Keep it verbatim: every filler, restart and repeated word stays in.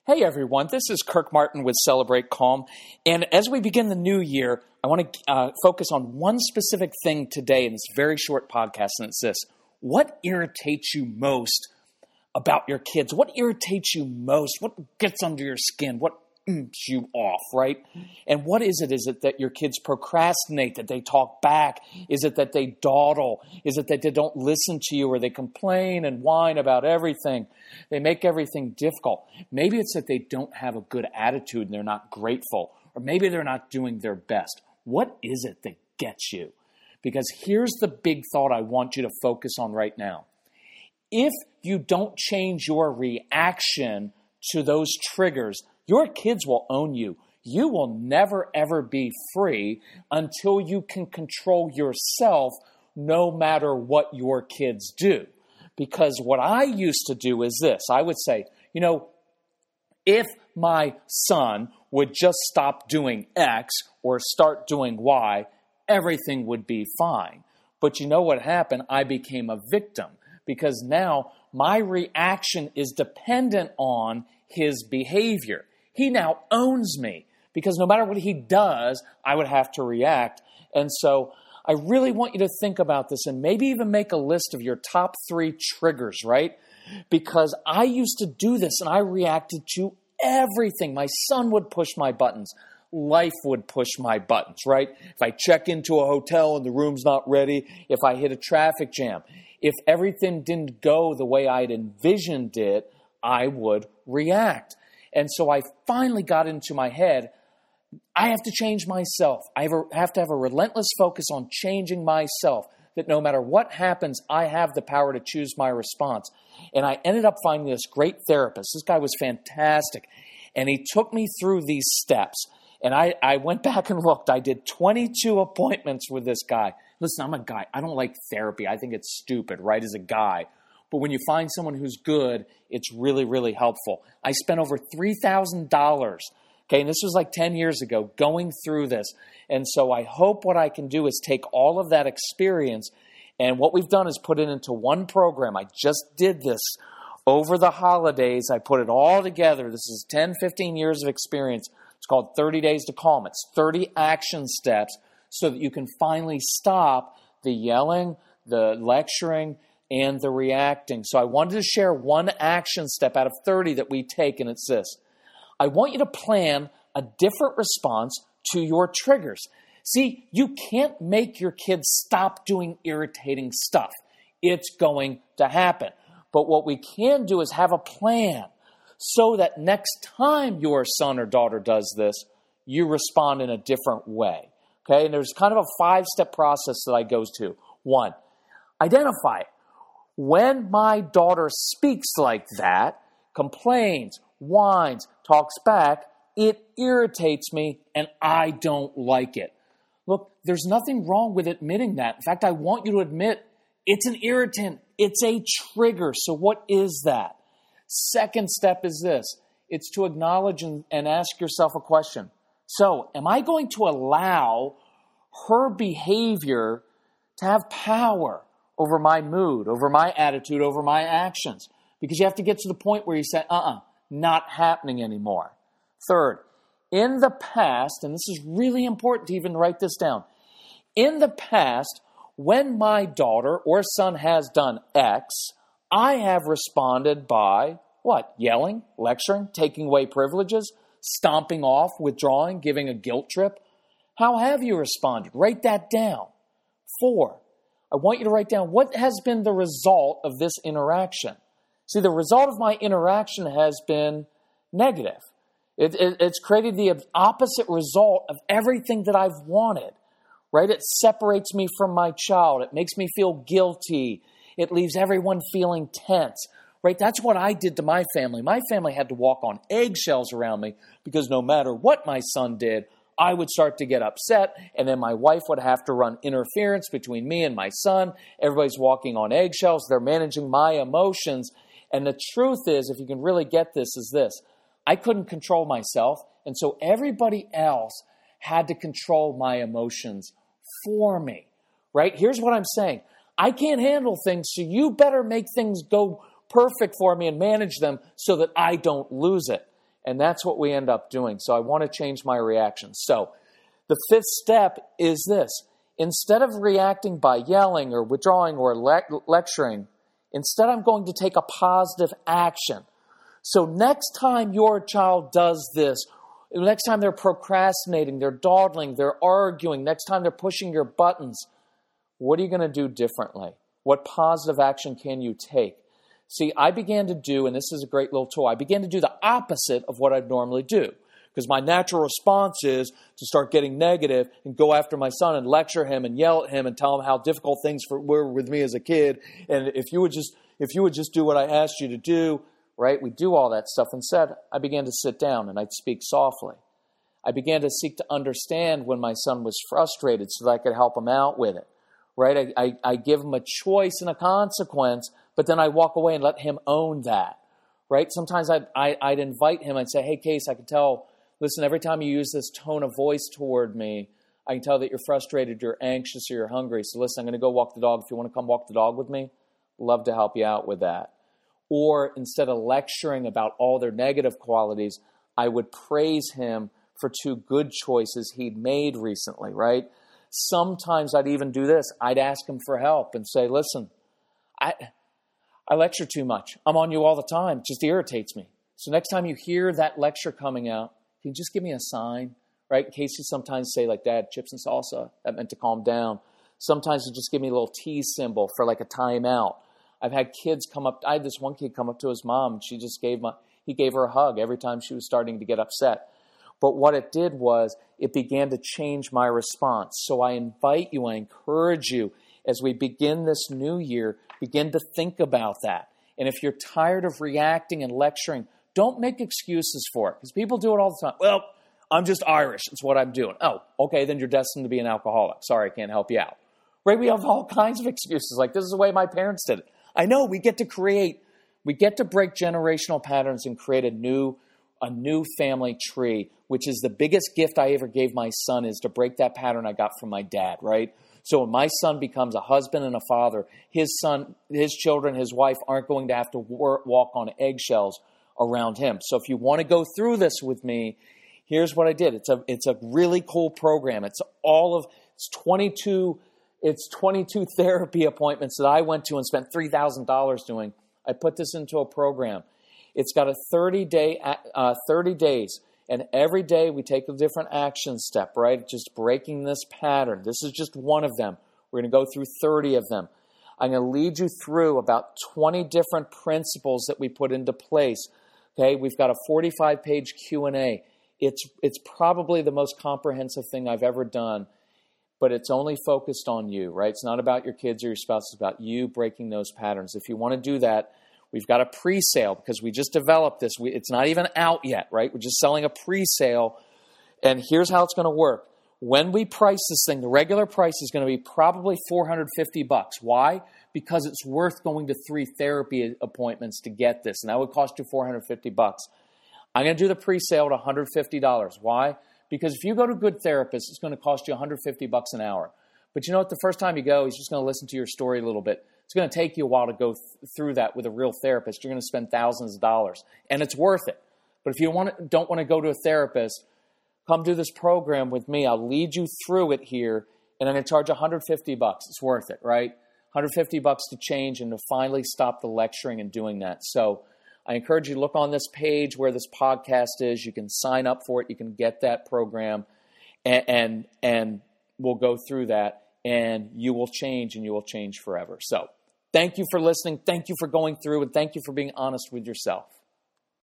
Hey everyone, this is Kirk Martin with Celebrate Calm. And as we begin the new year, I want to uh, focus on one specific thing today in this very short podcast, and it's this. What irritates you most about your kids? What irritates you most? What gets under your skin? What imps you off, right? And what is it? Is it that your kids procrastinate, that they talk back? Is it that they dawdle? Is it that they don't listen to you, or they complain and whine about everything? They make everything difficult. Maybe it's that they don't have a good attitude and they're not grateful, or maybe they're not doing their best. What is it that gets you? Because here's the big thought I want you to focus on right now. If you don't change your reaction to those triggers, your kids will own you. You will never, ever be free until you can control yourself no matter what your kids do. Because what I used to do is this. I would say, you know, if my son would just stop doing X or start doing Y, everything would be fine. But you know what happened? I became a victim because now my reaction is dependent on his behavior. He now owns me because no matter what he does, I would have to react. And so I really want you to think about this and maybe even make a list of your top three triggers, right? Because I used to do this and I reacted to everything. My son would push my buttons. Life would push my buttons, right? If I check into a hotel and the room's not ready, if I hit a traffic jam, if everything didn't go the way I'd envisioned it, I would react. And so I finally got into my head, I have to change myself. I have to have a relentless focus on changing myself, that no matter what happens, I have the power to choose my response. And I ended up finding this great therapist. This guy was fantastic. And he took me through these steps. And I, I went back and looked. I did twenty-two appointments with this guy. Listen, I'm a guy. I don't like therapy. I think it's stupid, right, as a guy. But when you find someone who's good, it's really, really helpful. I spent over three thousand dollars, okay, and this was like ten years ago, going through this. And so I hope what I can do is take all of that experience, and what we've done is put it into one program. I just did this over the holidays. I put it all together. This is ten, fifteen years of experience. It's called thirty days to Calm. It's thirty action steps so that you can finally stop the yelling, the lecturing, and the reacting. So I wanted to share one action step out of thirty that we take, and it's this. I want you to plan a different response to your triggers. See, you can't make your kids stop doing irritating stuff. It's going to happen. But what we can do is have a plan so that next time your son or daughter does this, you respond in a different way. Okay? And there's kind of a five-step process that I go to. One, identify it. When my daughter speaks like that, complains, whines, talks back, it irritates me and I don't like it. Look, there's nothing wrong with admitting that. In fact, I want you to admit it's an irritant. It's a trigger. So what is that? Second step is this. It's to acknowledge and, and ask yourself a question. So, am I going to allow her behavior to have power over my mood, over my attitude, over my actions? Because you have to get to the point where you say, uh-uh, not happening anymore. Third, in the past, and this is really important to even write this down, in the past, when my daughter or son has done X, I have responded by, what, yelling, lecturing, taking away privileges, stomping off, withdrawing, giving a guilt trip. How have you responded? Write that down. Four, I want you to write down what has been the result of this interaction. See, the result of my interaction has been negative. It, it, it's created the opposite result of everything that I've wanted, right? It separates me from my child. It makes me feel guilty. It leaves everyone feeling tense, right? That's what I did to my family. My family had to walk on eggshells around me because no matter what my son did, I would start to get upset, and then my wife would have to run interference between me and my son. Everybody's walking on eggshells. They're managing my emotions. And the truth is, if you can really get this, is this. I couldn't control myself, and so everybody else had to control my emotions for me, right? Here's what I'm saying. I can't handle things, so you better make things go perfect for me and manage them so that I don't lose it. And that's what we end up doing. So I want to change my reaction. So the fifth step is this. Instead of reacting by yelling or withdrawing or le- lecturing, instead I'm going to take a positive action. So next time your child does this, next time they're procrastinating, they're dawdling, they're arguing, next time they're pushing your buttons, what are you going to do differently? What positive action can you take? See, I began to do, and this is a great little tool, I began to do the opposite of what I'd normally do. Because my natural response is to start getting negative and go after my son and lecture him and yell at him and tell him how difficult things for, were with me as a kid. And if you would just if you would just do what I asked you to do, right? We do all that stuff. Instead, I began to sit down and I'd speak softly. I began to seek to understand when my son was frustrated so that I could help him out with it, right? I, I, I give him a choice and a consequence, but then I walk away and let him own that, right? Sometimes I'd, I, I'd invite him and say, hey, Case, I can tell, listen, every time you use this tone of voice toward me, I can tell that you're frustrated, you're anxious, or you're hungry. So listen, I'm going to go walk the dog. If you want to come walk the dog with me, love to help you out with that. Or instead of lecturing about all their negative qualities, I would praise him for two good choices he'd made recently, right? Sometimes I'd even do this. I'd ask him for help and say, listen, I I lecture too much. I'm on you all the time. It just irritates me. So next time you hear that lecture coming out, can you just give me a sign, right? Casey sometimes say like, Dad, chips and salsa. That meant to calm down. Sometimes he'll just give me a little T symbol for like a timeout. I've had kids come up. I had this one kid come up to his mom. She just gave my, he gave her a hug every time she was starting to get upset. But what it did was it began to change my response. So I invite you, I encourage you, as we begin this new year, begin to think about that. And if you're tired of reacting and lecturing, don't make excuses for it, because people do it all the time. Well, I'm just Irish. It's what I'm doing. Oh, okay, then you're destined to be an alcoholic. Sorry, I can't help you out. Right? We have all kinds of excuses. Like, this is the way my parents did it. I know we get to create, we get to break generational patterns and create a new, a new family tree, which is the biggest gift I ever gave my son, is to break that pattern I got from my dad, right? So when my son becomes a husband and a father, his son, his children, his wife aren't going to have to work, walk on eggshells around him. So if you want to go through this with me, here's what I did. It's a it's a really cool program. It's all of it's twenty-two it's twenty-two therapy appointments that I went to and spent three thousand dollars doing. I put this into a program. It's got a thirty day uh, thirty days, and every day we take a different action step, right? Just breaking this pattern. This is just one of them. We're going to go through thirty of them. I'm going to lead you through about twenty different principles that we put into place. Okay, we've got a forty-five page Q and A. It's it's probably the most comprehensive thing I've ever done, but it's only focused on you, right? It's not about your kids or your spouse. It's about you breaking those patterns. If you want to do that, we've got a pre-sale because we just developed this. We, it's not even out yet, right? We're just selling a pre-sale, and here's how it's going to work. When we price this thing, the regular price is going to be probably four hundred fifty bucks. Why? Because it's worth going to three therapy appointments to get this, and that would cost you four hundred fifty bucks. I'm going to do the pre-sale at one hundred fifty dollars. Why? Because if you go to a good therapist, it's going to cost you one hundred fifty bucks an hour. But you know what? The first time you go, he's just going to listen to your story a little bit. It's going to take you a while to go th- through that with a real therapist. You're going to spend thousands of dollars, and it's worth it. But if you want to, don't want to go to a therapist, come do this program with me. I'll lead you through it here, and I'm going to charge one hundred fifty bucks. It's worth it, right? one hundred fifty bucks to change and to finally stop the lecturing and doing that. So I encourage you to look on this page where this podcast is. You can sign up for it. You can get that program, and and, and we'll go through that, and you will change, and you will change forever. So thank you for listening. Thank you for going through, and thank you for being honest with yourself.